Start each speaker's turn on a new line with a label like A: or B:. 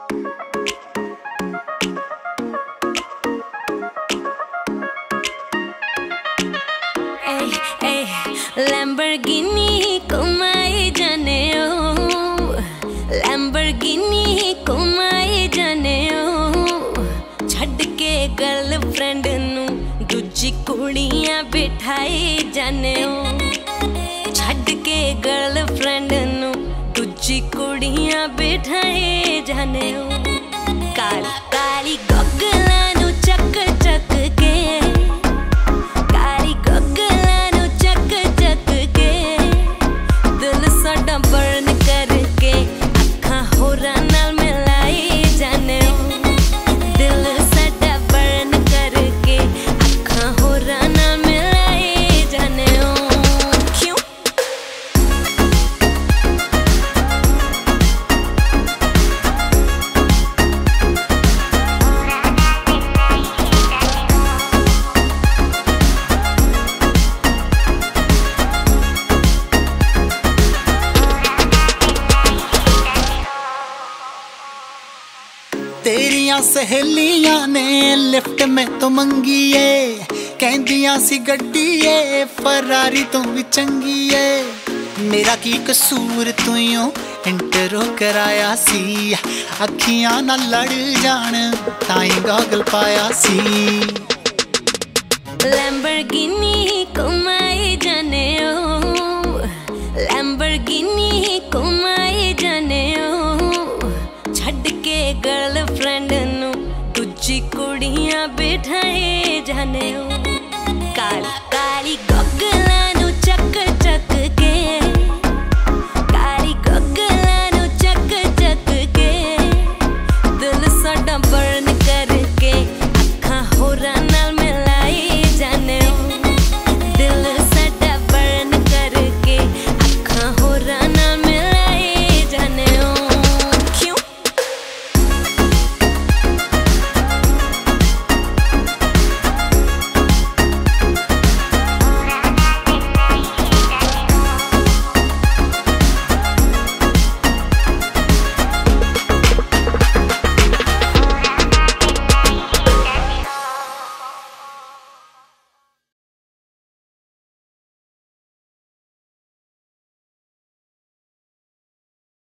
A: Lamborghini कमाए जाने ओ, Lamborghini कमाए जाने ओ, छड़ के गर्लफ्रेंड नू दूजी कुड़ियां बिठाए जाने ओ, छड़ के गर्लफ्रेंड नू दूजी कुड़ियां बिठाए जाने ओ, काली काली गगलां नू चक चक के, काली गगलां नू चक चक के, दिल साडा बर्न करके अखां होरां नाल मिलाए जाने ओ, दिल साडा बर्न करके अखां होरां नाल मिलाए जाने ओ। क्यों?
B: तेरियां सहेलियां ने लिफ्ट में तो मंगी है, कहंदियां सी गड्डी है फरारी तो भी चंगी है। मेरा की कसूर तुइयों इंटरो कराया सी, अखियां ना लड़ जान ताई गॉगल पाया सी।
A: लैम्बोर्गिनी कमाए जाने ओ, लैम्बोर्गिनी कमाए जाने ओ, छड़ के गर्लफ्रेंड नू दूजी कुड़ियां बिठाए जाने ओ।